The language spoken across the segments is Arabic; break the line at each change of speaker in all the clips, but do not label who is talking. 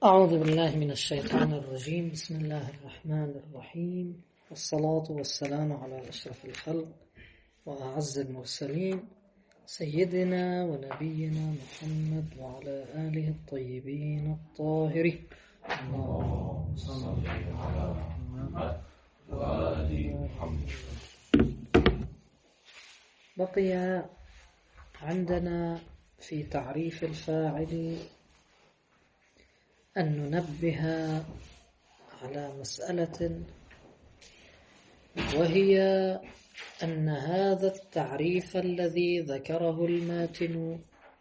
أعوذ بالله من الشيطان الرجيم. بسم الله الرحمن الرحيم، والصلاة والسلام على أشرف الخلق وأعز المرسلين سيدنا ونبينا محمد وعلى آله الطيبين الطاهرين. اللهم صل على محمد وآل محمد. بقي عندنا في تعريف الفاعل أن ننبه على مسألة، وهي أن هذا التعريف الذي ذكره الماتن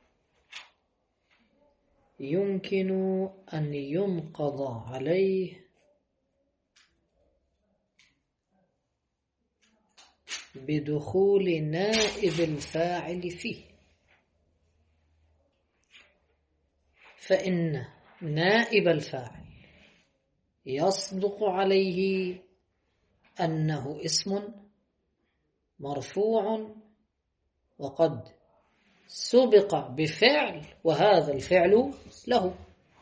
يمكن أن ينقض عليه بدخول نائب الفاعل فيه، فإن نائب الفاعل يصدق عليه أنه اسم مرفوع وقد سبق بفعل، وهذا الفعل له،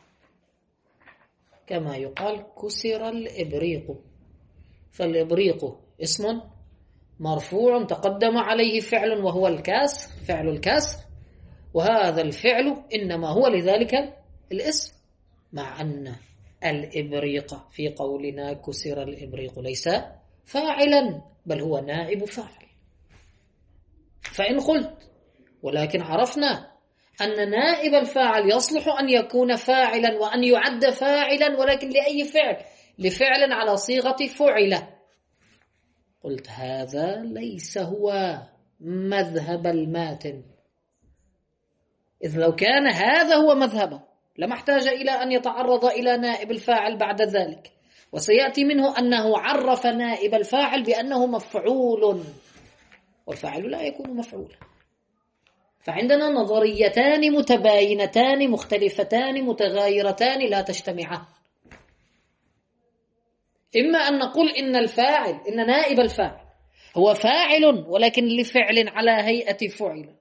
كما يقال كسر الإبريق، فالإبريق اسم مرفوع تقدم عليه فعل وهو الكسر، فعل الكسر، وهذا الفعل إنما هو لذلك الاسم، مع أن الإبريق في قولنا كسر الإبريق ليس فاعلا، بل هو نائب فاعل. فإن قلت ولكن عرفنا أن نائب الفاعل يصلح أن يكون فاعلا وأن يعد فاعلا، ولكن لأي فعل؟ لفعل على صيغة فعل. قلت هذا ليس هو مذهب الماتن، إذ لو كان هذا هو مذهبه لما احتاج إلى أن يتعرض إلى نائب الفاعل بعد ذلك، وسيأتي منه أنه عرف نائب الفاعل بأنه مفعول، والفاعل لا يكون مفعولا. فعندنا نظريتان متباينتان مختلفتان متغايرتان لا تجتمعان. إما أن نقول إن نائب الفاعل هو فاعل ولكن لفعل على هيئة فعل،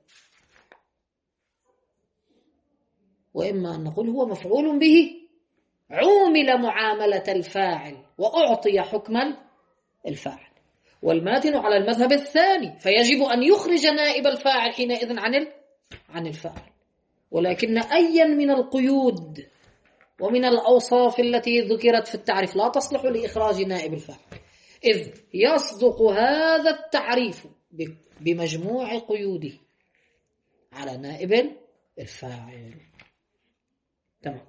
وإما أن نقول هو مفعول به عومل معاملة الفاعل وأعطي حكم الفاعل، والماتن على المذهب الثاني، فيجب أن يخرج نائب الفاعل حينئذ عن الفاعل. ولكن أيا من القيود ومن الأوصاف التي ذكرت في التعريف لا تصلح لإخراج نائب الفاعل، إذ يصدق هذا التعريف بمجموع قيوده على نائب الفاعل. تمام.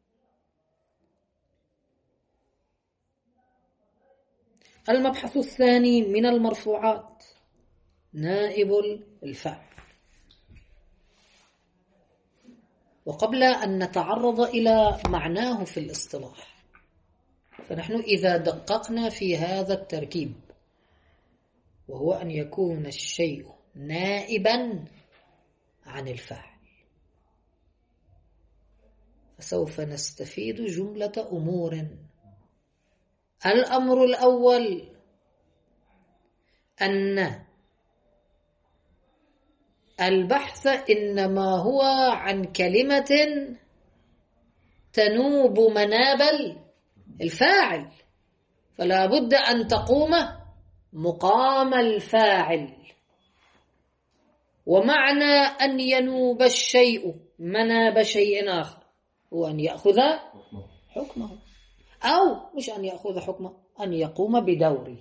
المبحث الثاني من المرفوعات نائب الفاعل. وقبل أن نتعرض إلى معناه في الاصطلاح، فنحن إذا دققنا في هذا التركيب، وهو أن يكون الشيء نائبا عن الفاعل، فسوف نستفيد جملة أمور. الأمر الأول أن البحث إنما هو عن كلمة تنوب مناب الفاعل، فلا بد أن تقوم مقام الفاعل. ومعنى أن ينوب الشيء مناب شيء آخر هو أن يأخذ حكمه، أو مش أن يأخذ حكمه، أن يقوم بدوره.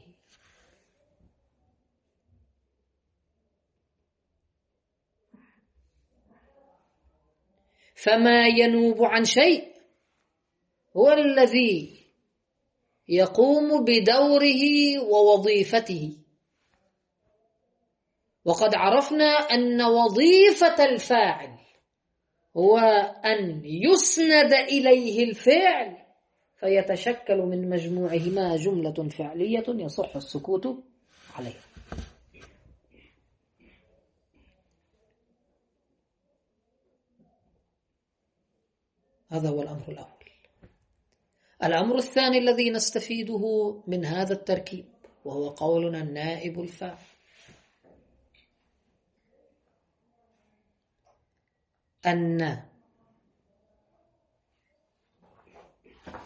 فما ينوب عن شيء هو الذي يقوم بدوره ووظيفته. وقد عرفنا أن وظيفة الفاعل هو أن يسند إليه الفعل، فيتشكل من مجموعهما جملة فعلية يصح السكوت عليها. هذا هو الأمر الأول. الأمر الثاني الذي نستفيده من هذا التركيب، وهو قولنا النائب الفاعل، أن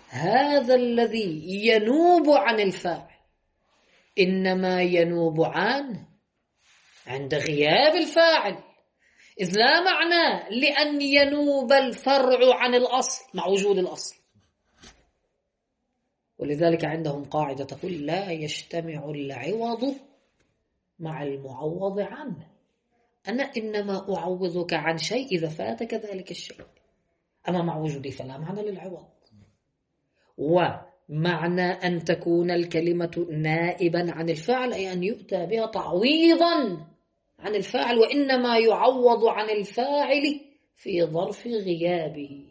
هذا الذي ينوب عن الفاعل إنما ينوب عنه عند غياب الفاعل، إذ لا معنى لأن ينوب الفرع عن الأصل مع وجود الأصل. ولذلك عندهم قاعدة تقول لا يجتمع العوض مع المعوض عنه. أنا إنما أعوضك عن شيء إذا فاتك ذلك الشيء، أما مع وجودي فلا معنى للعوض. ومعنى أن تكون الكلمة نائبا عن الفاعل أي أن يؤتى بها تعويضا عن الفاعل، وإنما يعوض عن الفاعل في ظرف غيابه.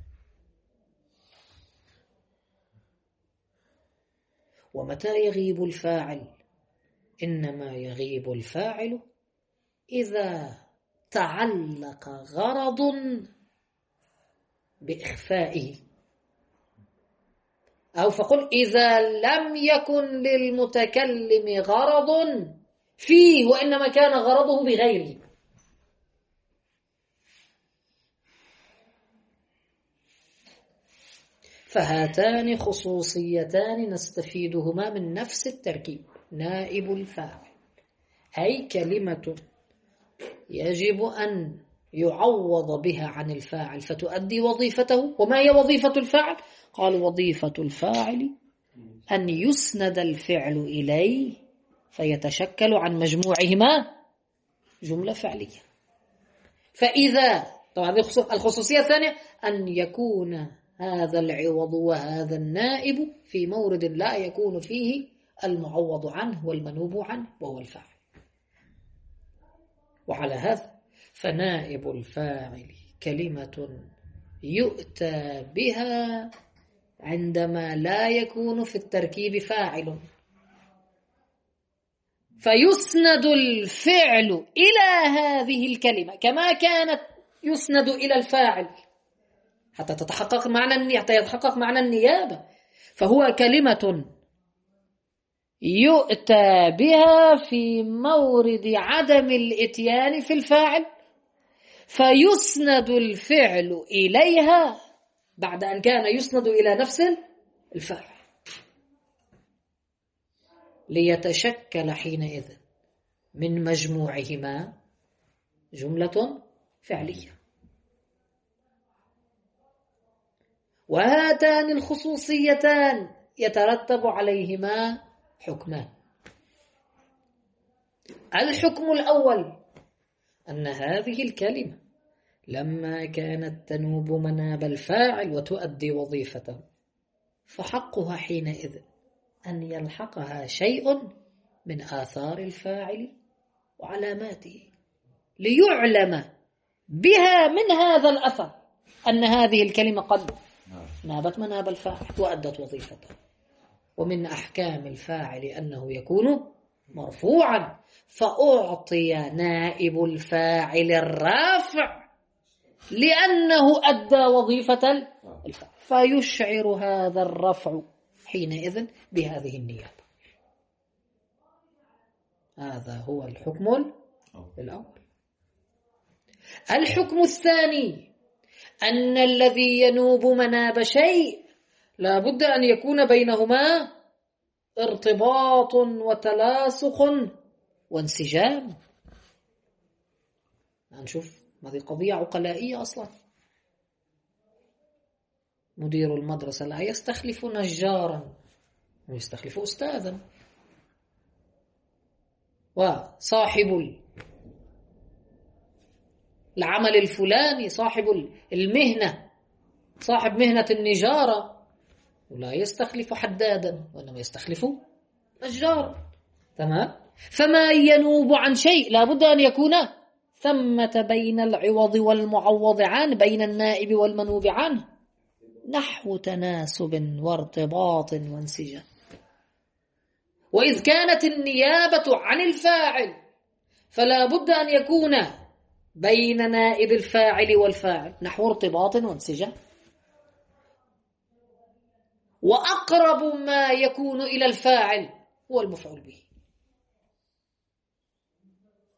ومتى يغيب الفاعل؟ إنما يغيب الفاعل إذا تعلق غرض بإخفائه، أو فقل إذا لم يكن للمتكلم غرض فيه وإنما كان غرضه بغيره. فهاتان خصوصيتان نستفيدهما من نفس التركيب، نائب الفاعل أي كلمة يجب أن يعوض بها عن الفاعل فتؤدي وظيفته. وما هي وظيفة الفاعل؟ قال وظيفة الفاعل أن يسند الفعل إليه فيتشكل عن مجموعهما جملة فعلية. فإذا طبعا الخصوصية الثانية أن يكون هذا العوض وهذا النائب في مورد لا يكون فيه المعوض عنه والمنوب عنه وهو الفاعل. وعلى هذا فنائب الفاعل كلمة يؤتى بها عندما لا يكون في التركيب فاعل، فيسند الفعل إلى هذه الكلمة كما كانت يسند إلى الفاعل حتى يتحقق معنى النيابة. فهو كلمة يؤتى بها في مورد عدم الإتيان في الفاعل، فيسند الفعل إليها بعد أن كان يسند إلى نفس الفاعل، ليتشكل حينئذ من مجموعهما جملة فعلية. وهاتان الخصوصيتان يترتب عليهما حكمان. الحكم الأول أن هذه الكلمة لما كانت تنوب مناب الفاعل وتؤدي وظيفته فحقها حينئذ أن يلحقها شيء من آثار الفاعل وعلاماته ليعلم بها من هذا الأثر أن هذه الكلمة قد نابت مناب الفاعل وأدت وظيفته. ومن أحكام الفاعل أنه يكون مرفوعا، فأعطي نائب الفاعل الرافع لأنه أدى وظيفة الفاعل، فيشعر هذا الرفع حينئذ بهذه النيابة. هذا هو الحكم الأول. الحكم الثاني أن الذي ينوب مناب شيء لا بد أن يكون بينهما ارتباط وتلاصق وانسجام. نشوف هذه قضية عقلائية أصلا. مدير المدرسة لا يستخلف نجارا ويستخلف أستاذا، وصاحب العمل الفلاني صاحب المهنة صاحب مهنة النجارة ولا يستخلف حدادا وإنما يستخلف نجارا. تمام. فما ينوب عن شيء لا بد أن يكون ثمة بين العوض والمعوض عنه، بين النائب والمنوب عنه، نحو تناسب وارتباط وانسجام. وإذ كانت النيابة عن الفاعل فلا بد أن يكون بين نائب الفاعل والفاعل نحو ارتباط وانسجام. وأقرب ما يكون إلى الفاعل هو المفعول به،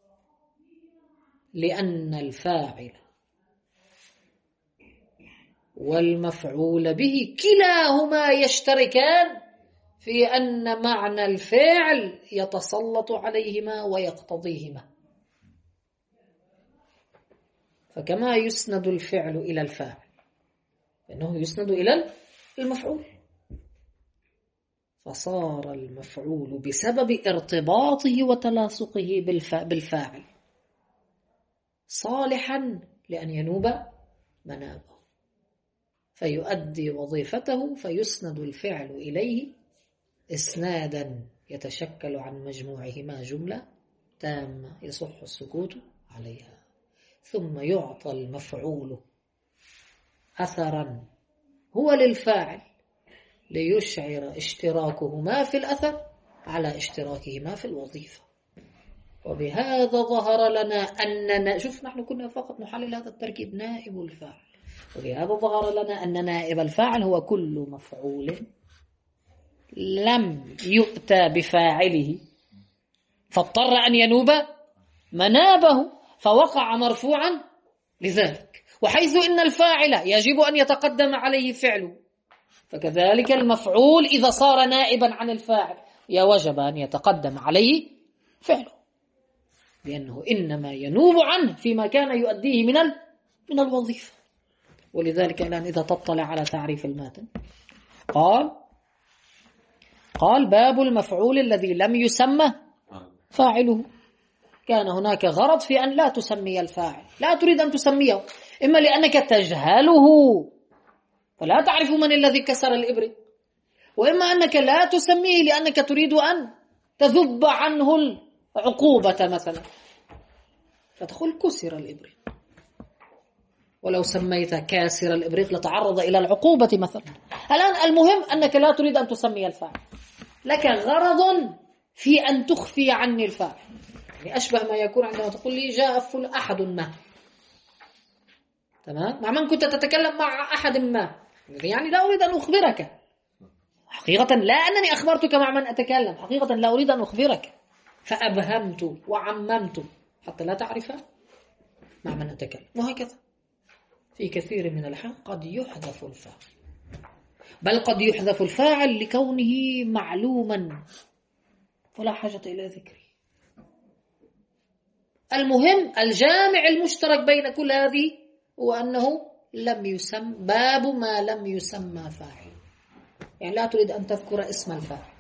لأن الفاعل والمفعول به كلاهما يشتركان في أن معنى الفعل يتسلط عليهما ويقتضيهما. فكما يسند الفعل إلى الفاعل فإنه يسند إلى المفعول، فصار المفعول بسبب ارتباطه وتلاصقه بالفاعل صالحا لأن ينوب منابه فيؤدي وظيفته، فيسند الفعل إليه إسنادا يتشكل عن مجموعهما جملة تامة يصح السكوت عليها، ثم يعطى المفعول أثرا هو للفاعل ليشعر اشتراكهما في الأثر على اشتراكهما في الوظيفة. وبهذا ظهر لنا أننا شوف نحن كنا فقط نحلل هذا التركيب نائب الفاعل، وبهذا ظهر لنا أن نائب الفاعل هو كل مفعول لم يؤتى بفاعله فاضطر أن ينوب منابه فوقع مرفوعا لذلك، وحيث إن الفاعل يجب أن يتقدم عليه فعله، فكذلك المفعول إذا صار نائبا عن الفاعل يوجب أن يتقدم عليه فعله، لأنه إنما ينوب عنه فيما كان يؤديه من الوظيفة. ولذلك الآن إذا تطلع على تعريف الماتن قال باب المفعول الذي لم يسمى فاعله. كان هناك غرض في أن لا تسمي الفاعل، لا تريد أن تسميه، إما لأنك تجهله فلا تعرف من الذي كسر الإبرة، وإما أنك لا تسميه لأنك تريد أن تذب عنه العقوبة مثلا فتقول كسر الإبرة، ولو سميت كاسر الإبريق لتعرض إلى العقوبة مثلا. الآن المهم أنك لا تريد أن تسمي الفاعل، لك غرض في أن تخفي عني الفاعل. يعني أشبه ما يكون عندما تقول لي جاء أحد ما، تمام، مع من كنت تتكلم مع أحد ما، يعني لا أريد أن أخبرك حقيقة، لا أنني أخبرتك مع من أتكلم، حقيقة لا أريد أن أخبرك، فأبهمت وعممت حتى لا تعرف مع من أتكلم. وهكذا في كثير من الأحيان قد يحذف الفاعل، بل قد يحذف الفاعل لكونه معلوما فلا حاجة إلى ذكره. المهم الجامع المشترك بين كل هذه هو أنه لم يسمى، باب ما لم يسمى فاعل، يعني لا تريد أن تذكر اسم الفاعل.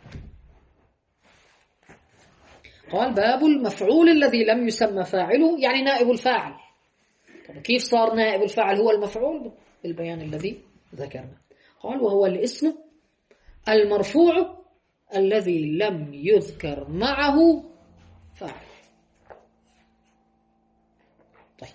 قال باب المفعول الذي لم يسمى فاعله، يعني نائب الفاعل. طب كيف صار نائب الفاعل هو المفعول؟ بالبيان الذي ذكرنا. قال وهو الاسم المرفوع الذي لم يذكر معه فاعل. طيب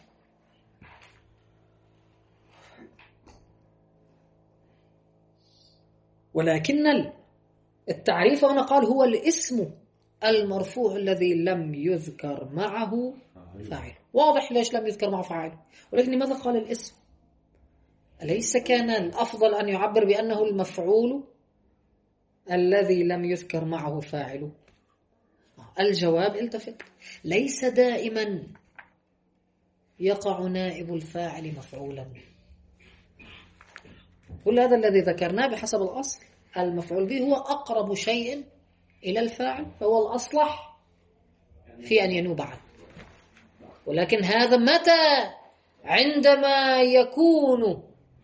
ولكن التعريف هنا قال هو الاسم المرفوع الذي لم يذكر معه فاعل. واضح ليش لم يذكر معه فاعل، ولكن لماذا قال الاسم؟ أليس كان الأفضل أن يعبر بأنه المفعول الذي لم يذكر معه فاعل؟ الجواب التفت، ليس دائما يقع نائب الفاعل مفعولا. كل هذا الذي ذكرناه بحسب الأصل المفعول به هو أقرب شيء إلى الفاعل، فهو الأصلح في أن ينوب عنه. ولكن هذا متى؟ عندما يكون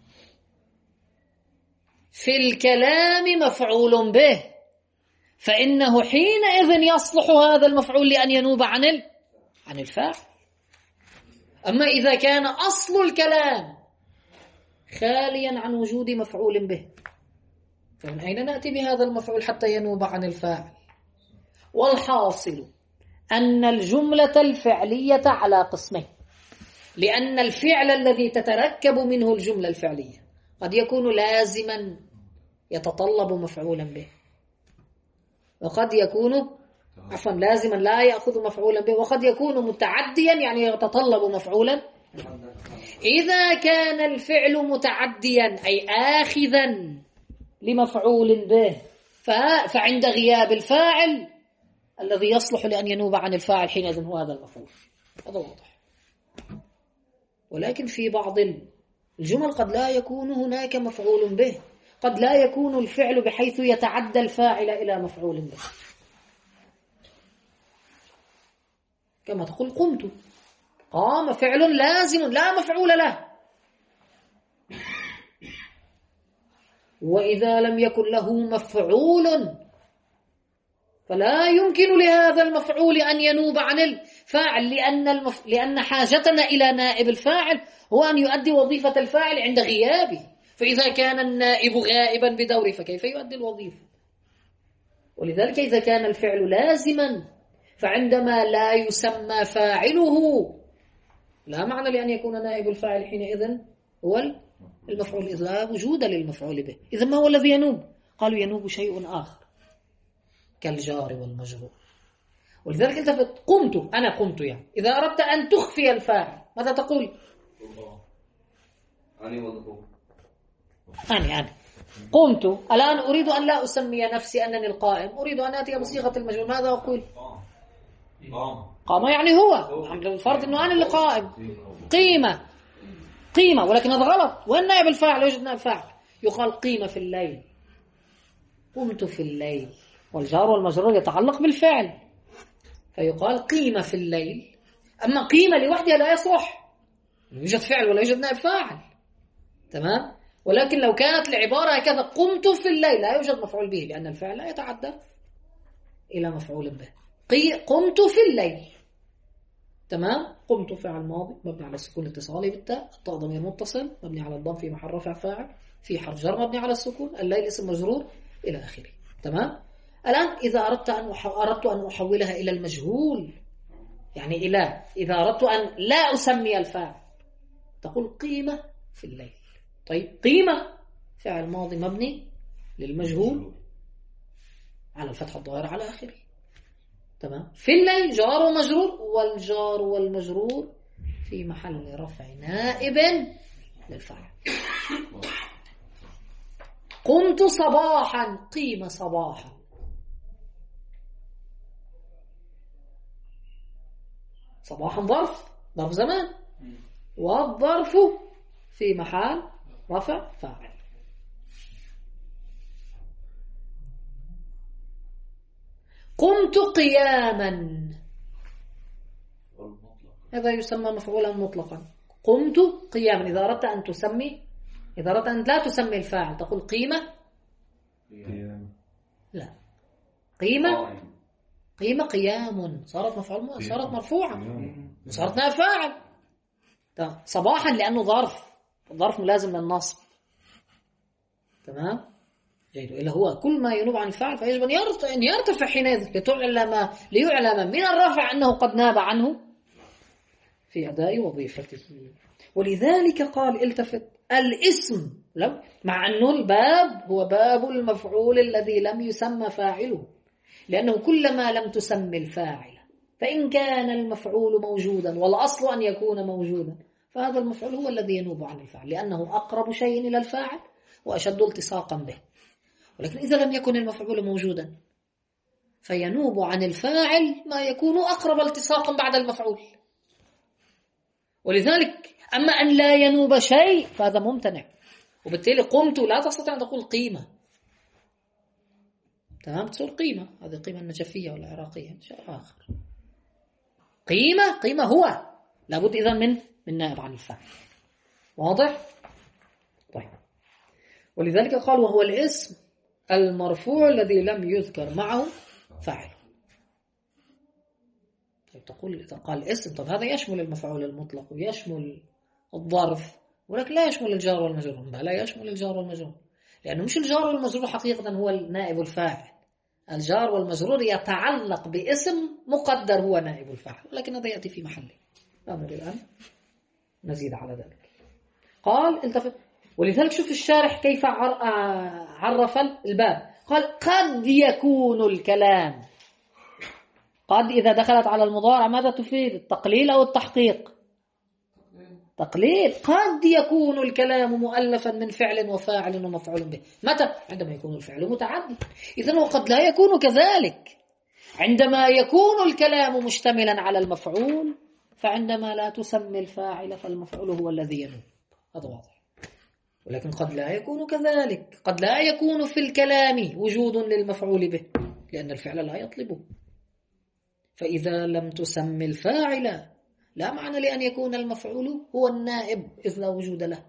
في الكلام مفعول به، فإنه حينئذ يصلح هذا المفعول لأن ينوب عن الفاعل. أما إذا كان أصل الكلام خاليا عن وجود مفعول به، فمن أين نأتي بهذا المفعول حتى ينوب عن الفاعل؟ والحاصل أن الجملة الفعلية على قسمين، لأن الفعل الذي تتركب منه الجملة الفعلية قد يكون لازما يتطلب مفعولا به، وقد يكون لازما لا يأخذ مفعولا به، وقد يكون متعديا يعني يتطلب مفعولا. إذا كان الفعل متعديا أي آخذا لمفعول به، فعند غياب الفاعل الذي يصلح لأن ينوب عن الفاعل حينئذ هو هذا المفعول. هذا واضح. ولكن في بعض الجمل قد لا يكون هناك مفعول به، قد لا يكون الفعل بحيث يتعدى الفاعل إلى مفعول به. كما تقول قمت، قام فعل لازم لا مفعول له، وإذا لم يكن له مفعول فلا يمكن لهذا المفعول أن ينوب عن الفاعل، لأن حاجتنا إلى نائب الفاعل هو أن يؤدي وظيفة الفاعل عند غيابه، فإذا كان النائب غائبا بدوره فكيف يؤدي الوظيفة؟ ولذلك إذا كان الفعل لازما فعندما لا يسمى فاعله لا معنى لأن يكون نائب الفاعل حينئذ هو المفعول، إذ لا وجود للمفعول به. إذا ما هو الذي ينوب؟ قالوا ينوب شيء آخر كالجار والمجرور. ولذلك التفت قمت، أنا قمت، يعني إذا أردت أن تخفي الفاعل ماذا تقول؟ أنا قمت. الآن أريد أن لا أسمي نفسي أنني القائم، أريد أن أتي بصيغة المجرور، ماذا أقول؟ قام يعني هو، الفرض أنه أنا اللي قائم. قيمة، ولكن هذا غلط، وين نائب الفاعل؟ يوجد نائب فاعل، يقال قيمة في الليل، قمت في الليل، والجار والمجرور يتعلق بالفعل فيقال قيمة في الليل. أما قيمة لوحدها لا يصح، يوجد فعل ولا يوجد نائب فاعل، تمام؟ ولكن لو كانت العبارة هكذا قمت في الليل لا يوجد مفعول به، لأن الفعل لا يتعدى إلى مفعول به. قمت في الليل، تمام؟ قمت فعل ماضي مبني على السكون الاتصالي بالتاء، الطاء ضمير متصل مبني على الضم في محل رفع فاعل، في حرف جر مبني على السكون، الليل اسم مجرور إلى آخره، تمام؟ الآن إذا أردت أن أحولها إلى المجهول، يعني إذا أردت أن لا أسمي الفاعل تقول قيمة في الليل. طيب قيمة فعل ماضي مبني للمجهول على الفتحة الظاهرة على آخره، تمام؟ في الليل جار ومجرور، والجار والمجرور في محل رفع نائب للفاعل. قمت صباحا، قيمة صباحا، صباحا ظرف زمان، والظرف في محل رفع فاعل. قمت قياما، هذا يسمى مفعولا مطلقا. قمت قياما. إذا أردت أن لا تسمي الفاعل تقول قيمة، لا قيمة قيام، صارت مفعول، صارت مرفوعة، صارت نائب فاعل. صباحا لأنه ظرف ملازم للنصب، تمام؟ جيد. إلا هو كل ما ينوب عن الفاعل فيجب أن يرتفع حينئذ ليعلم من الرفع أنه قد ناب عنه في أداء وظيفته. ولذلك قال التفت الاسم، مع أنه الباب هو باب المفعول الذي لم يسمى فاعله، لأنه كلما لم تسمي الفاعل فإن كان المفعول موجودا، والأصل أن يكون موجودا، فهذا المفعول هو الذي ينوب عن الفاعل، لأنه أقرب شيء إلى الفاعل وأشد التصاقا به. ولكن إذا لم يكن المفعول موجودا فينوب عن الفاعل ما يكون أقرب التصاقا بعد المفعول. ولذلك أما أن لا ينوب شيء فهذا ممتنع، وبالتالي قمت لا تستطيع أن تقول قيمة، تمام؟ تصير قيمة، هذه قيمة النجفية ولا عراقية شيء آخر. قيمة هو لابد إذن من نائب عن الفاعل، واضح؟ طيب. ولذلك قال وهو الاسم المرفوع الذي لم يذكر معه فاعل. طيب تقول إذا قال اسم، طب هذا يشمل المفعول المطلق ويشمل الظرف، ولكن لا يشمل الجار والمجرور. لا يشمل الجار والمجرور، لأنه مش الجار والمجرور حقيقة هو نائب الفاعل. الجار والمجرور يتعلق باسم مقدر هو نائب الفاعل، ولكن هذا يأتي في محله، لا نريد الآن نزيد على ذلك. قال التفت. ولذلك شوف الشارح كيف عرف الباب، قال قد يكون الكلام. قد إذا دخلت على المضارع ماذا تفيد؟ التقليل أو التحقيق؟ تقليل. قد يكون الكلام مؤلفا من فعل وفاعل ومفعول به. متى؟ عندما يكون الفعل متعدد. إذن وقد لا يكون كذلك. عندما يكون الكلام مشتملا على المفعول، فعندما لا تسمي الفاعل فالمفعول هو الذي ينوب. هذا واضح. ولكن قد لا يكون كذلك، قد لا يكون في الكلام وجود للمفعول به لأن الفعل لا يطلبه. فإذا لم تسمي الفاعل لا معنى لأن يكون المفعول هو النائب إذ لا وجود له،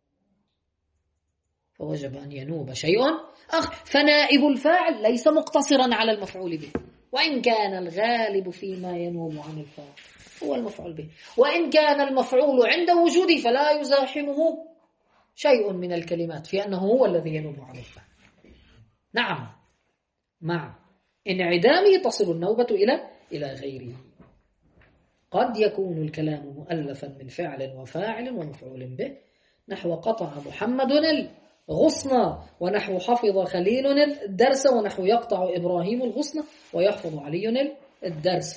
فوجب أن ينوب شيء فنائب الفاعل ليس مقتصرا على المفعول به، وإن كان الغالب فيما ينوب عن الفاعل هو المفعول به، وإن كان المفعول عند وجوده فلا يزاحمه شيء من الكلمات في أنه هو الذي ينوب عن الفاعل. نعم، مع انعدامه تصل النوبة إلى غيره. قد يكون الكلام مؤلفا من فعل وفاعل ومفعول به، نحو قطع محمد الغصن، ونحو حفظ خليل الدرس، ونحو يقطع إبراهيم الغصن ويحفظ علي الدرس.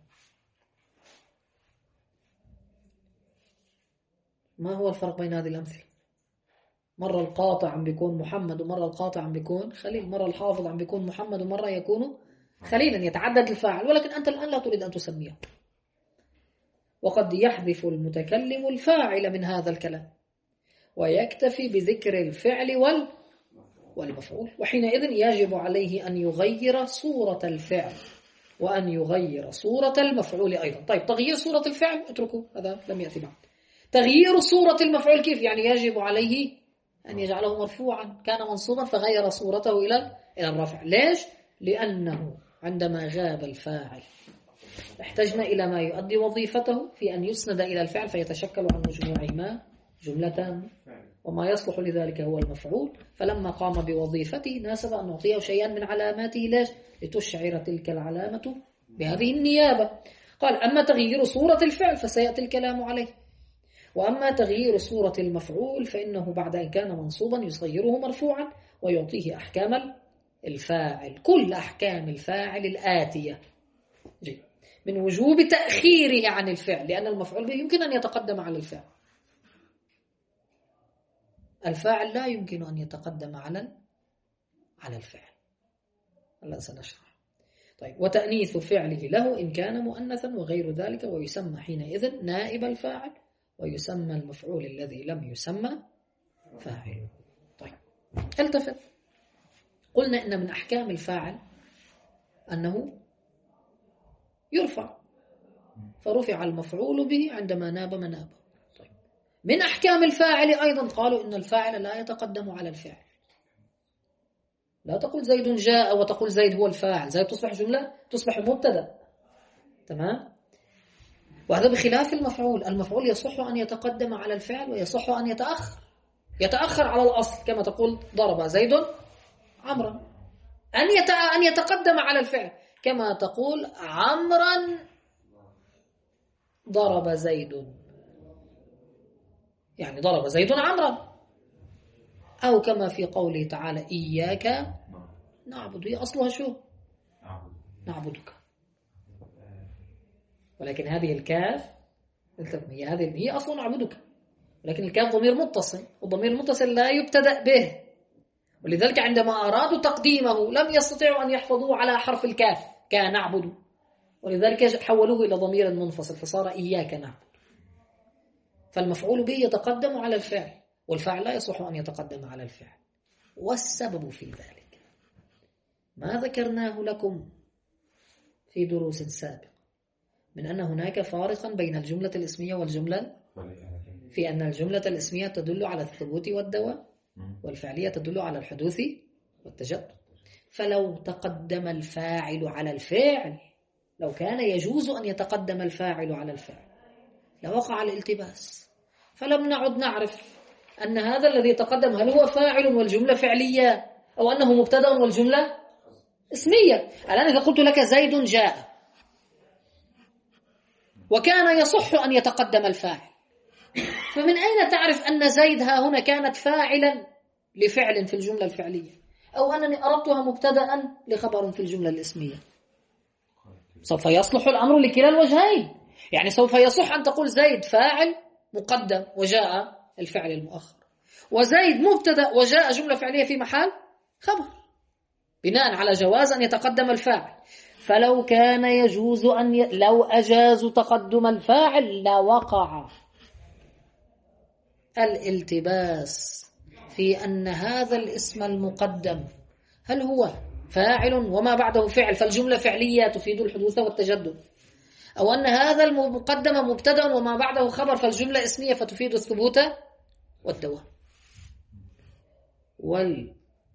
ما هو الفرق بين هذه الأمثلة؟ مرة القاطع عم بيكون محمد، ومرة القاطع عم بيكون خليل، مرة الحافظ عم بيكون محمد، ومرة يكون خليلا، يتعدد الفاعل، ولكن أنت الآن لا تريد أن تسميه. وقد يحذف المتكلم الفاعل من هذا الكلام ويكتفي بذكر الفعل والمفعول، وحينئذ يجب عليه أن يغير صورة الفعل وأن يغير صورة المفعول أيضا. طيب، تغيير صورة الفعل اتركوا، هذا لم يأتي بعد. تغيير صورة المفعول كيف؟ يعني يجب عليه أن يجعله مرفوعا، كان منصوبا فغير صورته إلى الرفع. ليش؟ لأنه عندما غاب الفاعل احتجنا إلى ما يؤدي وظيفته في أن يسند إلى الفعل فيتشكل عن مجموعهما جملة، وما يصلح لذلك هو المفعول. فلما قام بوظيفته ناسب أن نعطيه شيئا من علاماته. ليش؟ لتشعر تلك العلامة بهذه النيابة. قال: أما تغيير صورة الفعل فسيأتي الكلام عليه، وأما تغيير صورة المفعول فإنه بعد أن كان منصوبا يصيره مرفوعا ويعطيه أحكام الفاعل، كل أحكام الفاعل الآتية، من وجوب تأخيره عن الفعل، لأن المفعول به يمكن أن يتقدم على الفعل، الفاعل لا يمكن أن يتقدم على الفعل. هلا سنشرح. طيب، وتأنيث فعله له إن كان مؤنثا وغير ذلك، ويسمى حينئذ نائب الفاعل، ويسمى المفعول الذي لم يسمى فاعل. طيب، التفت، قلنا إن من أحكام الفاعل أنه يرفع، فرفع المفعول به عندما ناب منابه. طيب، من أحكام الفاعل أيضا قالوا إن الفاعل لا يتقدم على الفعل. لا تقول زيد جاء وتقول زيد هو الفاعل، زيد تصبح جملة، تصبح مبتدا. تمام؟ وهذا بخلاف المفعول. المفعول يصح أن يتقدم على الفعل ويصح أن يتأخر على الأصل، كما تقول ضرب زيد عمرا، أن يتقدم على الفعل، كما تقول عمرا ضرب زيد، يعني ضرب زيد عمرا. أو كما في قوله تعالى: إياك نعبد، هي أصلها شو؟ نعبدك، ولكن هذه الكاف هي أصل نعبدك، ولكن الكاف ضمير متصل، والضمير المتصل لا يبتدأ به، ولذلك عندما أرادوا تقديمه لم يستطيعوا أن يحفظوه على حرف الكاف، كان نعبد، ولذلك حولوه إلى ضمير منفصل فصار إياك نعبد. فالمفعول به يتقدم على الفعل، والفاعل لا يصح أن يتقدم على الفعل. والسبب في ذلك ما ذكرناه لكم في دروس سابقة من أن هناك فارقا بين الجملة الاسمية والجملة، في أن الجملة الاسمية تدل على الثبوت والدوام، والفعلية تدل على الحدوث والتجدد. فلو تقدم الفاعل على الفعل، لو كان يجوز أن يتقدم الفاعل على الفعل، لوقع الالتباس، فلم نعد نعرف أن هذا الذي تقدم هل هو فاعل والجملة فعلية، أو أنه مبتدأ والجملة اسمية. الآن إذا قلت لك زيد جاء وكان يصح أن يتقدم الفاعل، فمن أين تعرف أن زيد ها هنا كانت فاعلا لفعل في الجملة الفعلية، أو أنني أردتها مبتدأ لخبر في الجملة الاسمية؟ سوف يصلح الأمر لكلا الوجهين، يعني سوف يصح أن تقول زيد فاعل مقدم وجاء الفعل المؤخر، وزيد مبتدأ وجاء جملة فعلية في محل خبر، بناء على جواز أن يتقدم الفاعل. فلو كان يجوز لو أجازوا تقدم الفاعل لوقع الالتباس في أن هذا الاسم المقدم هل هو فاعل وما بعده فعل فالجملة فعلية تفيد الحدوث والتجدد، أو أن هذا المقدم مبتدأ وما بعده خبر فالجملة اسمية فتفيد الثبوت والدوام. والجملة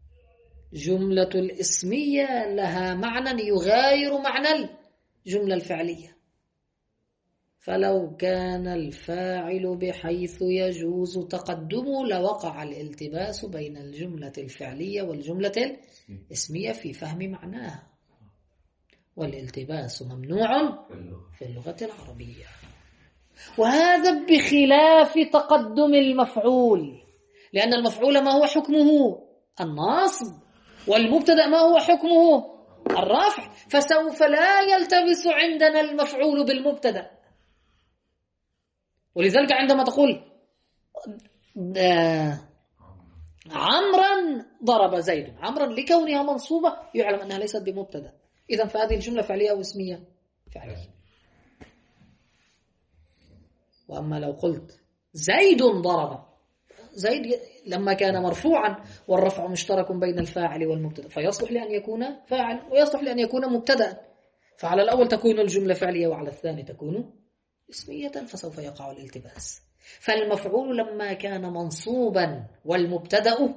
الاسمية لها معنى يغاير معنى الجملة الفعلية، فلو كان الفاعل بحيث يجوز تقدمه لوقع الالتباس بين الجملة الفعلية والجملة الاسمية في فهم معناها، والالتباس ممنوع في اللغة العربية. وهذا بخلاف تقدم المفعول، لأن المفعول ما هو حكمه النصب، والمبتدأ ما هو حكمه الرفع، فسوف لا يلتبس عندنا المفعول بالمبتدأ. ولذلك عندما تقول عمرا ضرب زيد، عمرا لكونها منصوبة يعلم أنها ليست بمبتدأ، إذن فهذه الجملة فعلية أو اسمية؟ فعلية. وأما لو قلت زيد ضرب، زيد لما كان مرفوعا والرفع مشترك بين الفاعل والمبتدأ فيصلح لأن يكون فاعل ويصلح لأن يكون مبتدأ، فعلى الأول تكون الجملة فعلية وعلى الثاني تكون اسمية، فسوف يقع الالتباس. فالمفعول لما كان منصوبا والمبتدأ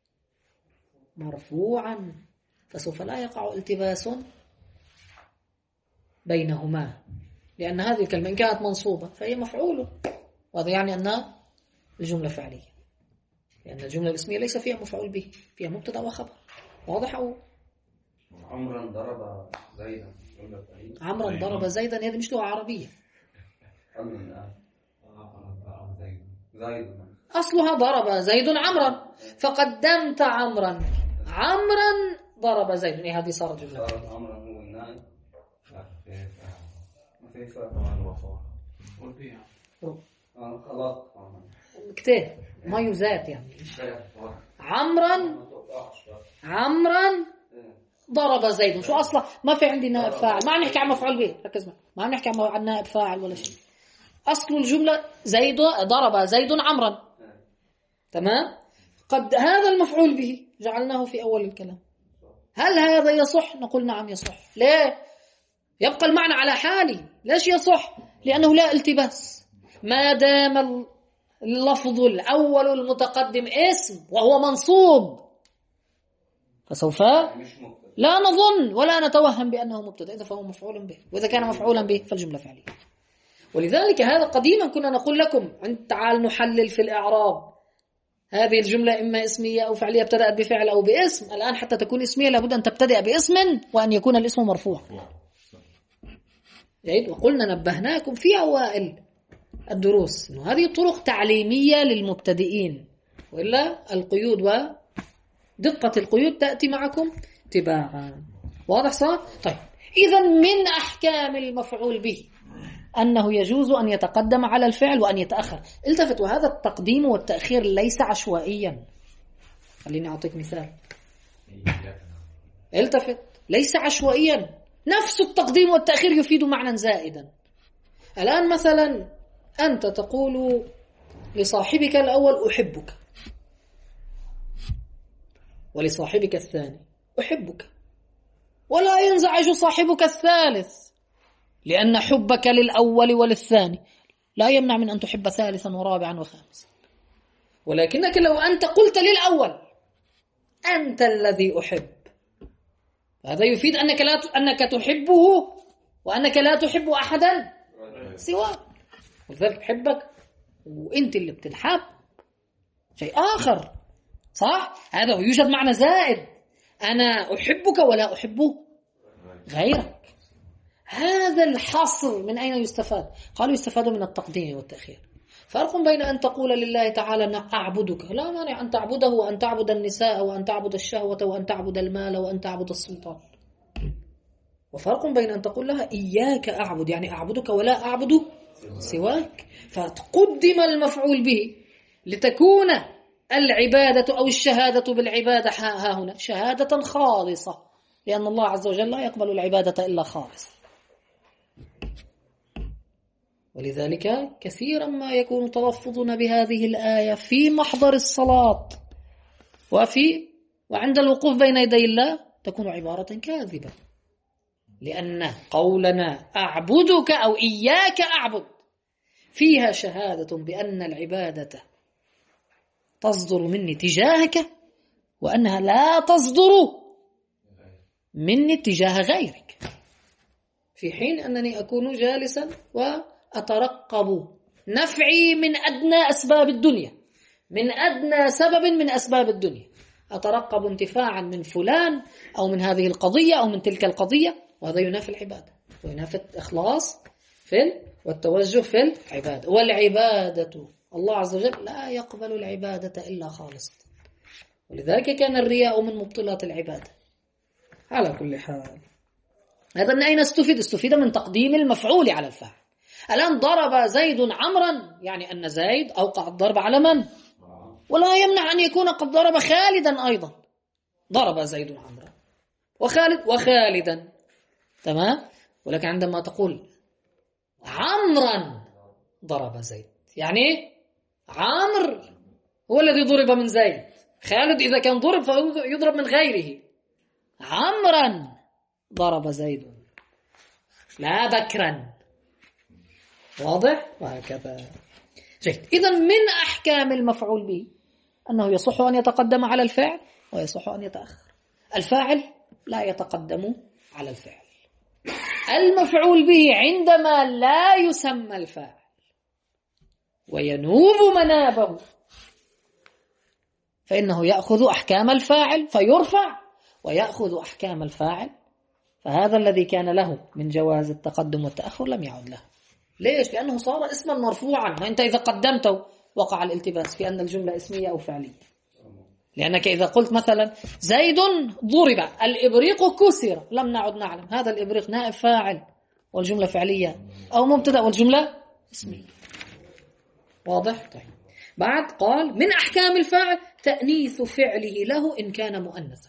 مرفوعا فسوف لا يقع التباس بينهما، لأن هذه الكلمة إن كانت منصوبة فهي مفعول، وهذا يعني أن الجملة فعلية، لأن الجملة الاسمية ليس فيها مفعول به، فيها مبتدأ وخبر. واضح؟ أو
عمرا ضرب زيدا،
عمرا ضرب زيدا هذه مش لغة عربية، أصلها ضرب زيد عمرا فقدمت عمرا، عمرا ضرب زيد، هذه صارت جملة.
عمرا هو النائب
كتير ما يزات يعني عمرا ضرب زيد، شو أصلا ما في عندي نائب فاعل، ما عم نحكي عن مفعول به، ركز معي، ما عم نحكي عن نائب فاعل ولا شيء. أصل الجملة زيد ضرب زيد عمرا، تمام؟ قد هذا المفعول به جعلناه في أول الكلام، هل هذا يصح؟ نقول نعم يصح. ليه؟ يبقى المعنى على حاله. ليش يصح؟ لأنه لا التباس، ما دام اللفظ الأول المتقدم اسم وهو منصوب فسوف لا نظن ولا نتوهم بأنه مبتدأ، إذا فهو مفعول به، وإذا كان مفعولا به فالجملة فعلية. ولذلك هذا قديما كنا نقول لكم تعال نحلل في الإعراب، هذه الجملة إما اسمية أو فعلية ابتدأت بفعل أو باسم. الآن حتى تكون اسمية لابد أن تبتدأ باسم وأن يكون الاسم مرفوع. جيد. وقلنا نبهناكم في أوائل الدروس إنه هذه طرق تعليمية للمبتدئين، وإلا القيود ودقة القيود تأتي معكم تباعا. واضح صح؟ طيب، إذا من أحكام المفعول به أنه يجوز أن يتقدم على الفعل وأن يتأخر. التفت، وهذا التقديم والتأخير ليس عشوائيا. خليني أعطيك مثال. التفت، ليس عشوائيا، نفس التقديم والتأخير يفيد معنى زائدا. الآن مثلا أنت تقول لصاحبك الأول أحبك، ولصاحبك الثاني أحبك، ولا ينزعج صاحبك الثالث، لأن حبك للأول وللثاني لا يمنع من أن تحب ثالثا ورابعا وخامسا. ولكنك لو أنت قلت للأول أنت الذي أحب، هذا يفيد أنك تحبه وأنك لا تحب أحدا سواه. ولذلك بحبك وأنت اللي بتنحب شيء آخر، صح؟ هذا يوجد معنى زائد، أنا أحبك ولا أحب غيرك. هذا الحصر من أين يستفاد؟ قالوا يستفاد من التقديم والتأخير. فرق بين أن تقول لله تعالى أنا أعبدك، لا مانع أن تعبده، وأن تعبد النساء، وأن تعبد الشهوة، وأن تعبد المال، وأن تعبد السلطان. وفرق بين أن تقول لها إياك أعبد، يعني أعبدك ولا أعبد سواك، فتقدم المفعول به لتكون العبادة أو الشهادة بالعبادة ها هنا شهادة خالصة، لأن الله عز وجل لا يقبل العبادة إلا خالص. ولذلك كثيرا ما يكون تلفظنا بهذه الآية في محضر الصلاة وعند الوقوف بين يدي الله تكون عبارة كاذبة، لأن قولنا أعبدك أو إياك أعبد فيها شهادة بأن العبادة تصدر مني تجاهك وأنها لا تصدر مني تجاه غيرك، في حين أنني أكون جالسا وأترقب نفعي من أدنى أسباب الدنيا، من أدنى سبب من أسباب الدنيا، أترقب انتفاعا من فلان أو من هذه القضية أو من تلك القضية، وهذا ينافي العبادة وينافي الإخلاص والتوجه في العبادة. والعبادة الله عز وجل لا يقبل العبادة إلا خالصة، ولذلك كان الرياء من مبطلات العبادة. على كل حال، هذا من أين استفيد من تقديم المفعول على الفاعل. الآن ضرب زيد عمرا، يعني أن زيد أوقع الضرب على من؟ ولا يمنع أن يكون قد ضرب خالدا أيضا. ضرب زيد عمرا وخالدا، تمام. ولكن عندما تقول عمرا ضرب زيد، يعني عمرو هو الذي ضرب من زيد، خالد إذا كان ضرب فيضرب من غيره. عمرا ضرب زيد لا بكرا، واضح؟ وهكذا. جيد. إذن من أحكام المفعول به أنه يصح أن يتقدم على الفعل ويصح أن يتأخر. الفاعل لا يتقدم على الفعل. المفعول به عندما لا يسمى الفاعل وينوب منابه فإنه يأخذ أحكام الفاعل فيرفع، ويأخذ أحكام الفاعل، فهذا الذي كان له من جواز التقدم والتأخر لم يعد له. ليش؟ لأنه صار اسما مرفوعا، وأنت إذا قدمته وقع الالتباس في أن الجملة اسمية أو فعلية. لأنك إذا قلت مثلا زيد ضرب، الإبريق كسر، لم نعد نعلم هذا الإبريق نائب فاعل والجملة فعلية أو مبتدأ والجملة اسمية. واضح؟ طيب. بعد قال من أحكام الفاعل تأنيث فعله له إن كان مؤنثا.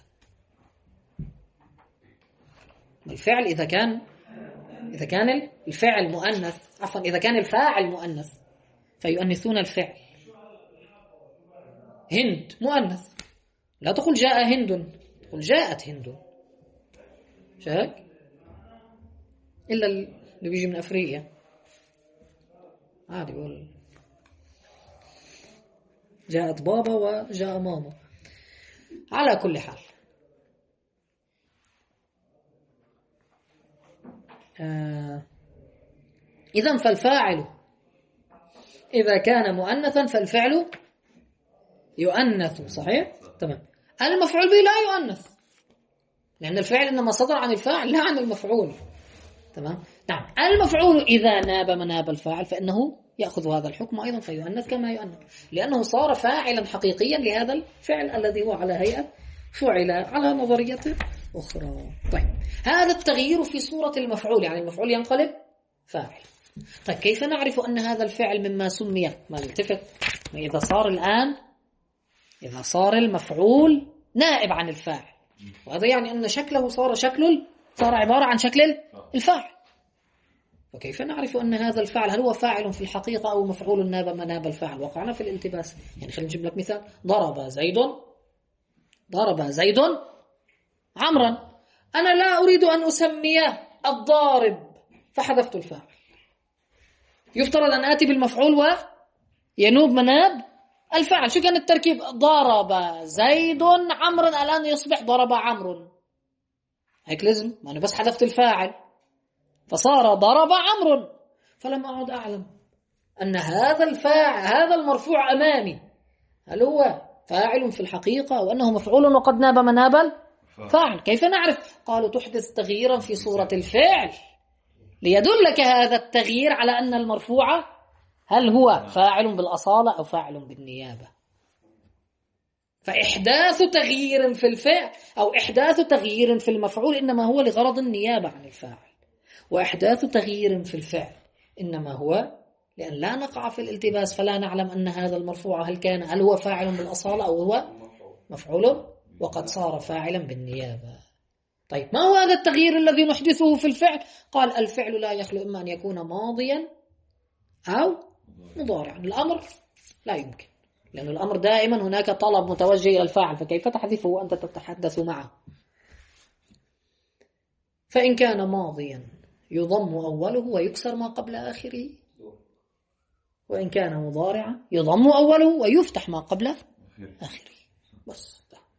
الفعل إذا كان الفعل مؤنث، عفوا إذا كان الفاعل مؤنث فيؤنثون الفعل. هند مؤنث، لا تقول جاء هند، تقول جاءت هند. شاك؟ إلا اللي بيجي من أفريقيا عادي يقول جاءت بابا وجاء ماما. على كل حال، إذن فالفاعل إذا كان مؤنثا فالفعل يؤنث. صحيح؟ تمام. المفعول به لا يؤنث، لأن الفعل إنما صدر عن الفاعل لا عن المفعول. تمام؟ نعم. المفعول إذا ناب مناب الفاعل فإنه يأخذ هذا الحكم أيضا فيؤنث كما يؤنث، لأنه صار فاعلا حقيقيا لهذا الفعل الذي هو على هيئة فعل على نظرية أخرى. طيب، هذا التغيير في صورة المفعول، يعني المفعول ينقلب فاعل. طيب، كيف نعرف أن هذا الفعل مما سمي؟ ما نلتفت إذا صار المفعول نائب عن الفاعل، وهذا يعني أن شكله صار عبارة عن شكل الفاعل. وكيف نعرف أن هذا الفعل هل هو فاعل في الحقيقة أو مفعول ناب مناب الفاعل؟ وقعنا في الالتباس. يعني خلينا نجيب لك مثال. ضرب زيد عمرا، أنا لا أريد أن أسميه الضارب فحذفت الفاعل. يفترض أن آتي بالمفعول وينوب مناب الفاعل. شو كان التركيب؟ ضرب زيد عمرا، الآن يصبح ضرب عمرو. هيك لازم، ما أنا بس حذفت الفاعل فصار ضرب عمرو، فلم أعد أعلم أن هذا المرفوع أمامي هل هو فاعل في الحقيقة أو أنه مفعول وقد ناب مناب الفاعل. كيف نعرف؟ قالوا تحدث تغييرا في صورة الفعل ليدلك هذا التغيير على أن المرفوع هل هو فاعل بالأصالة أو فاعل بالنيابة. فإحداث تغيير في الفعل أو إحداث تغيير في المفعول إنما هو لغرض النيابة عن الفاعل، وإحداث تغيير في الفعل إنما هو لأن لا نقع في الالتباس، فلا نعلم أن هذا المرفوع هل هو فاعل بالأصالة أو هو مفعول وقد صار فاعلا بالنيابة. طيب، ما هو هذا التغيير الذي نحدثه في الفعل؟ قال الفعل لا يخلو إما أن يكون ماضيا أو مضارعا. الأمر لا يمكن، لأن الأمر دائما هناك طلب متوجه إلى الفاعل، فكيف تحذفه وأنت تتحدث معه؟ فإن كان ماضيا يضم أوله ويكسر ما قبل آخره، وإن كان مضارعا يضم أوله ويفتح ما قبل آخره. بس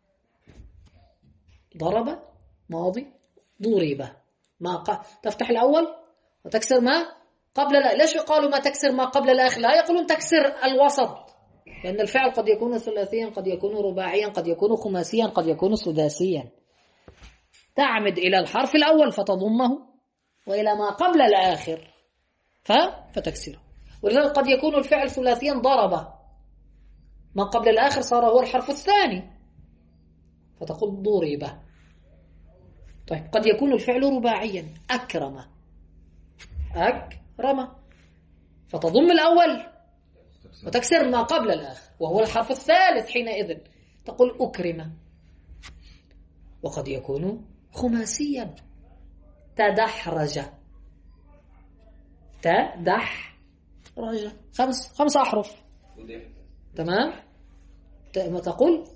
ضرب ماضي، ضرب تفتح الأول وتكسر ما قبل ليش قالوا ما تكسر ما قبل الآخر؟ لا يقولون تكسر الوسط، لأن الفعل قد يكون ثلاثيا، قد يكون رباعيا، قد يكون خماسيا، قد يكون سداسيا. تعمد إلى الحرف الأول فتضمه، وإلى ما قبل الآخر فتكسره. ولذلك قد يكون الفعل ثلاثيا ضرب، ما قبل الآخر صار هو الحرف الثاني فتقول ضرب. طيب قد يكون الفعل رباعيا، أكرم فتضم الأول وتكسر ما قبل الآخر وهو الحرف الثالث، حينئذ تقول أكرم. وقد يكون خماسيا، تدحرج، خمس أحرف، تمام. تقول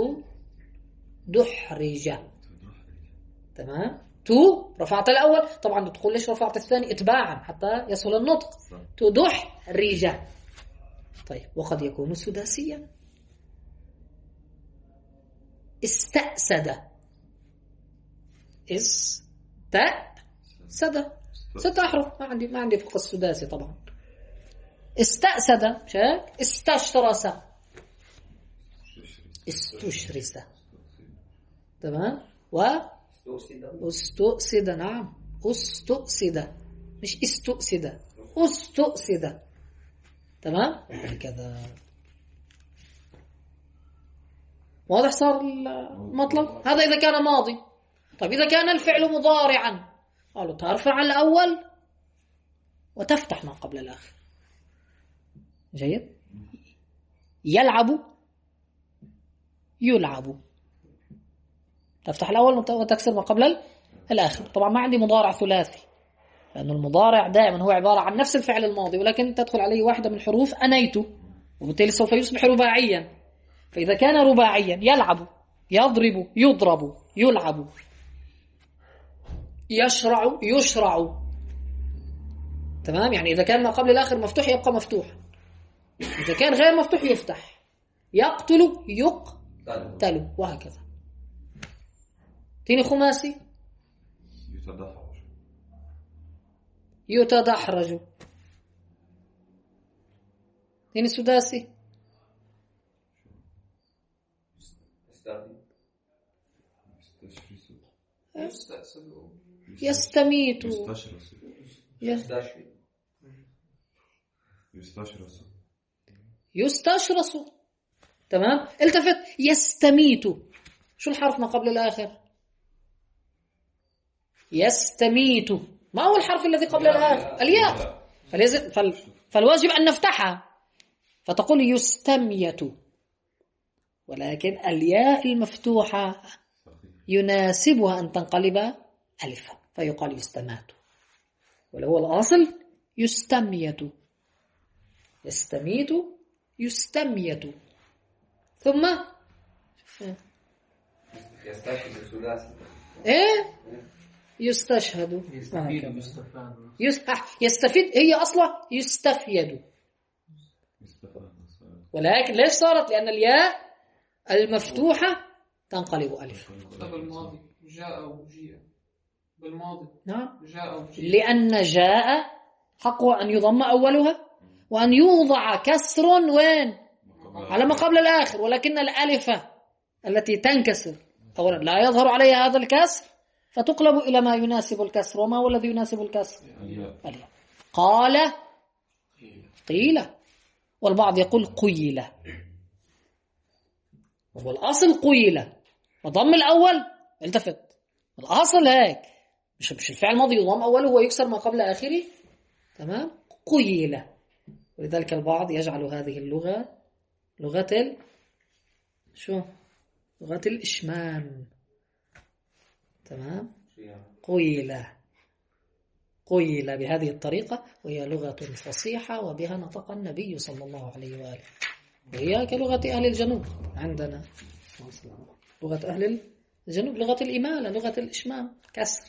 تدحرج، تمام. رفعت الأول، طبعا تقول ليش رفعت الثاني؟ اتباعا حتى يصل النطق. تدحرج. طيب وقد يكون سداسيا، استأسد، 6 أحرف، ما عندي فوق السداسي طبعا. استأسد، استشرس، استشرس، تمام. واستؤسد، نعم، استؤسد، مش استؤسد، استؤسد، تمام. هكذا واضح صار المطلب. هذا إذا كان ماضي. طيب إذا كان الفعل مضارعا قالوا ترفع الأول وتفتح ما قبل الآخر. جيد. يلعب، يلعب، تفتح الأول وتكسر ما قبل الآخر. طبعا ما عندي مضارع ثلاثي، لأن المضارع دائما هو عبارة عن نفس الفعل الماضي ولكن تدخل عليه واحدة من حروف أنيت، وبالتالي سوف يصبح رباعيا. فإذا كان رباعيا يلعب، يضرب، يضرب، يلعب، يشرع، يشرع، تمام. يعني إذا كان ما قبل الآخر مفتوح يبقى مفتوح، إذا كان غير مفتوح يفتح. يقتل، يقتل، وهكذا. تيني خماسي، يتدحرج. تيني سداسي، يستميت، يستشرس، تمام. التفت، يستميت، شو الحرف ما قبل الآخر؟ يستميت، ما هو الحرف الذي قبل الآخر؟ الياء. فالواجب أن نفتحها، فتقول يستميت، ولكن الياء المفتوحة يناسبها أن تنقلب ألفا فيقال يستمات، ولو الأصل يستميت، يستميت، يستميت. ثم يستشهد، يستفيد، هي أصلا يستفيد، ولكن ليش صارت؟ لأن الياء المفتوحة تنقلب ألف.
بالماضي جاء وجيء، بالماضي
نعم،
جاء وجيء،
لأن جاء حقه أن يضم أولها وأن يوضع كسر وين؟ على ما قبل الآخر، ولكن الألف التي تنكسر أولا لا يظهر عليها هذا الكسر فتقلب إلى ما يناسب الكسر. وما هو الذي يناسب الكسر؟ الياء. قال، قيل، والبعض يقول قيل، وهو الأصل قيل وضم الأول. التفت، الأصل هيك، مش الفعل الماضي يضم أوله ويكسر ما قبل آخره، تمام. قيل. ولذلك البعض يجعل هذه اللغة لغة لغة الإشمام، تمام. قيل بهذه الطريقة، وهي لغة فصيحة وبها نطق النبي صلى الله عليه وآله. وهي كلغة أهل الجنوب عندنا، لغة أهل الجنوب لغة الإمالة، لغة الإشمام، كسر.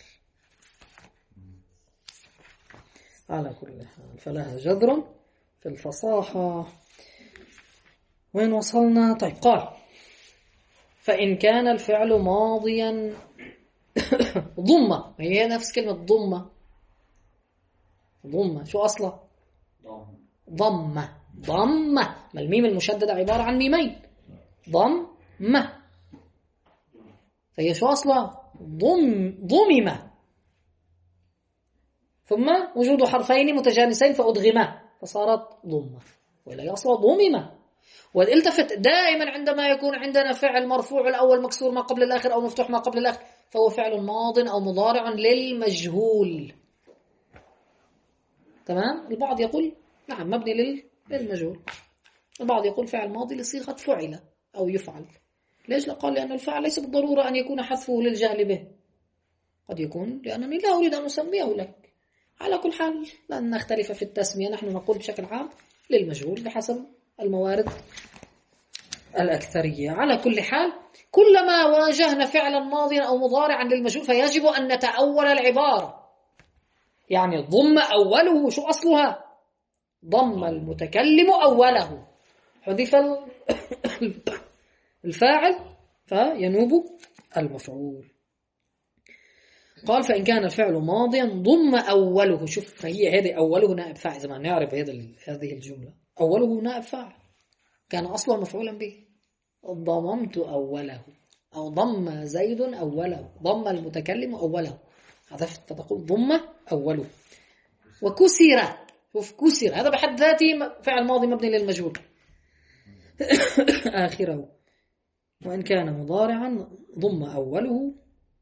على كل حال فلها جذر في الفصاحة. وين وصلنا؟ طيب قال فإن كان الفعل ماضيا ضمة، هي نفس كلمة ضمة. ضمة شو أصلا؟ ضمة. ضمة، ما الميم المشددة عبارة عن ميمين، ضمة، فهي شو أصلا؟ ضممة، ثم وجود حرفين متجانسين فأدغما فصارت ضمة، وإلا هي أصلا ضممة. والالتفت دائما عندما يكون عندنا فعل مرفوع الأول مكسور ما قبل الآخر أو مفتوح ما قبل الآخر فهو فعل ماض أو مضارع للمجهول. تمام؟ البعض يقول نعم مبني للمجهول، البعض يقول فعل ماضي لصيغة فعل أو يفعل. ليش؟ قال لأن الفعل ليس بالضرورة أن يكون حذفه للجهل به، قد يكون لأنني لا أريد أن أسميه لك. على كل حال لن نختلف في التسمية، نحن نقول بشكل عام للمجهول بحسب الموارد الأكثرية. على كل حال كلما واجهنا فعلا ماضيا أو مضارعا للمجهول فيجب أن نتأول العبارة. يعني ضم أوله شو أصلها؟ ضم المتكلم أوله، حذف الفاعل فينوب المفعول. قال فإن كان الفعل ماضيا ضم أوله. شوف، فهي هذه أوله نائب فاعل، زي ما نعرف هذه الجملة أوله نائب فاعل كان أصلا مفعولا به. ضممت أوله أو ضم زيد أوله، ضم المتكلم أوله، حذفت فتقول ضم أوله. وكسر، شوف كسر هذا بحد ذاته فعل ماضي مبني للمجهول آخره. وإن كان مضارعا ضم أوله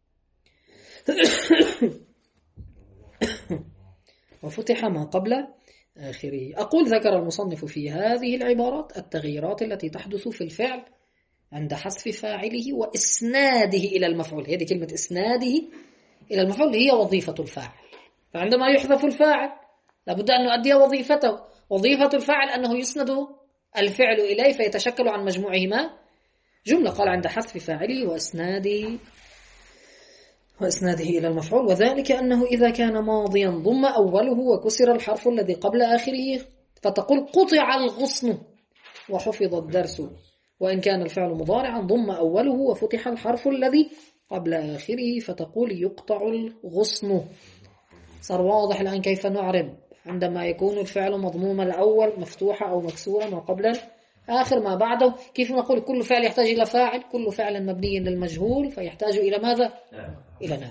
وفتح ما قبل آخره. أقول ذكر المصنف في هذه العبارات التغييرات التي تحدث في الفعل عند حذف فاعله وإسناده إلى المفعول. هذه كلمة إسناده إلى المفعول هي وظيفة الفاعل. فعندما يحذف الفاعل لابد أن يؤدي وظيفته. وظيفة الفاعل أنه يسند الفعل إليه فيتشكل عن مجموعهما جملة. قال عند حذف فاعله وإسناده إلى المفعول. وذلك أنه إذا كان ماضيا ضم أوله وكسر الحرف الذي قبل آخره فتقول قطع الغصن وحفظ الدرس. وإن كان الفعل مضارعا ضم أوله وفتح الحرف الذي قبل آخره فتقول يقطع الغصن. صار واضح الآن كيف نعرب عندما يكون الفعل مضموم الأول مفتوحة أو مكسورا وقبل آخر ما بعده. كيف نقول كل فعل يحتاج إلى فاعل، كل فعل مبني للمجهول فيحتاج إلى ماذا؟ إلى نائب.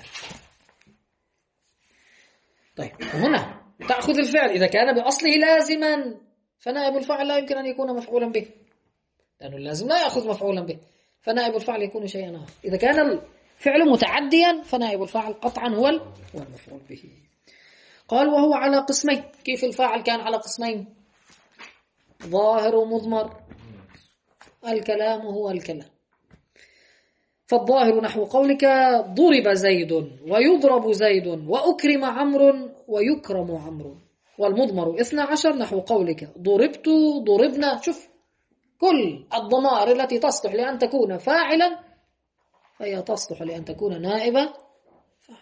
طيب هنا تأخذ الفعل إذا كان بأصله لازما فنائب الفاعل لا يمكن أن يكون مفعولا به، لأنه اللازم لا يأخذ مفعولا به، فنائب الفاعل يكون شيئا آخر. إذا كان الفعل متعديا فنائب الفاعل قطعا هو المفعول به. قال وهو على قسمين. كيف الفاعل كان على قسمين؟ ظاهر ومضمر. الكلام هو الكلام. فالظاهر نحو قولك ضرب زيد ويضرب زيد وأكرم عمرو ويكرم عمرو. والمضمر 12 نحو قولك ضربت ضربنا. شوف كل الضمائر التي تصلح لأن تكون فاعلا فهي تصلح لأن تكون نائبة فاعل.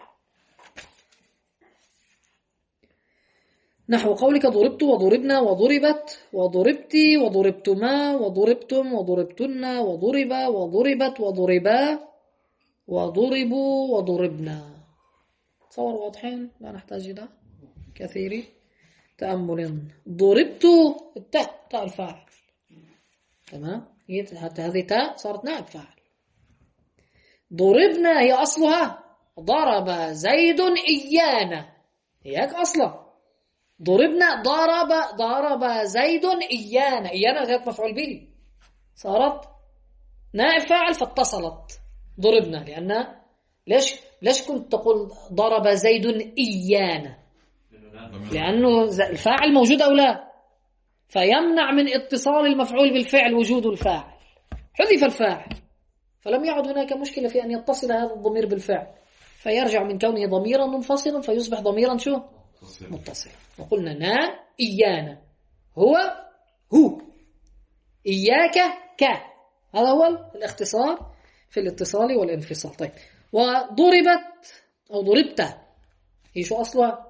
نحو قولك ضربت وضربنا وضربت وضربتي وضربتما وضربتم وضربتن وضرب وضربت وضربا وضربوا وضربنا. تصور واضحين، لا نحتاج إلى كثير تأمل. ضربت تاء الفاعل، تمام، هذه تاء صارت نائب فاعل. ضربنا هي أصلها ضرب زيد إيانا، هيك أصلا. ضربنا ضرب زيد إيانا ذات مفعول به، صارت نائب فاعل فاتصلت ضربنا. لأن ليش كنت تقول ضرب زيد إيانا؟ لأنه الفاعل موجود أو لا، فيمنع من اتصال المفعول بالفعل وجود الفاعل. حذف الفاعل فلم يعد هناك مشكلة في أن يتصل هذا الضمير بالفعل، فيرجع من كونه ضميرا منفصلا فيصبح ضميرا شو؟ متصل. وقلنا إيانا هو إياك ك. هذا هو الاختصار في الاتصال والانفصال. طيب، وضربت أو ضربت هي شو أصلها؟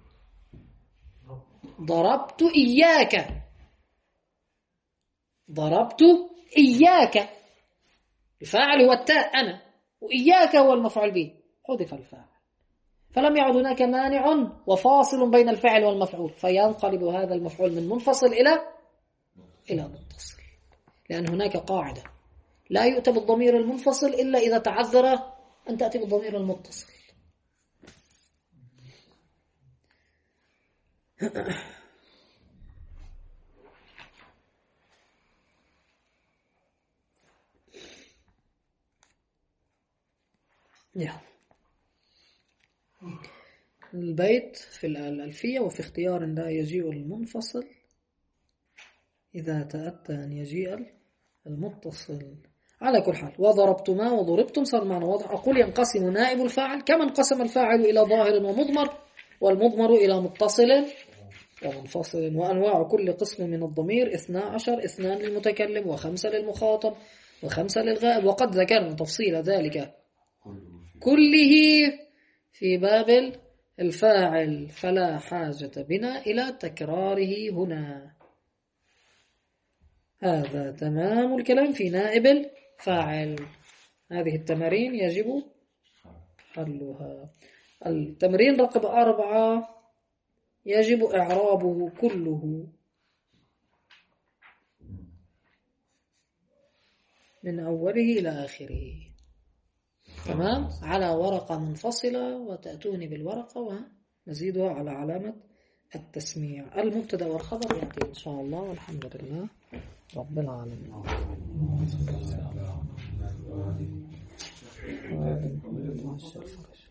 ضربت إياك. ضربت إياك، الفاعل هو التاء أنا، وإياك هو المفعول به، حذف الفاعل، فلم يعد هناك مانع وفاصل بين الفعل والمفعول، فينقلب هذا المفعول من منفصل إلى متصل، لأن هناك قاعدة لا يؤتى بالضمير المنفصل إلا إذا تعذر أن تأتي بالضمير المتصل. البيت في الألفية: وفي اختيار لا يجيء المنفصل إذا تأتى أن يجيء المتصل. على كل حال، وضربتما وضربتم صار معنا واضح. أقول ينقسم نائب الفاعل كما انقسم الفاعل إلى ظاهر ومضمر، والمضمر إلى متصل ومنفصل. وأنواع كل قسم من الضمير 12: 2 للمتكلم، و5 للمخاطب، و5 للغائب. وقد ذكرنا تفصيل ذلك كله في باب الفاعل، فلا حاجة بنا إلى تكراره هنا. هذا تمام الكلام في نائب الفاعل. هذه التمارين يجب حلها. التمرين رقم 4 يجب إعرابه كله من أوله إلى آخره، تمام، على ورقة منفصلة، وتأتوني بالورقة ونزيدها على علامة التسميع. المبتدأ والخبر يأتي إن شاء الله، والحمد لله رب العالمين.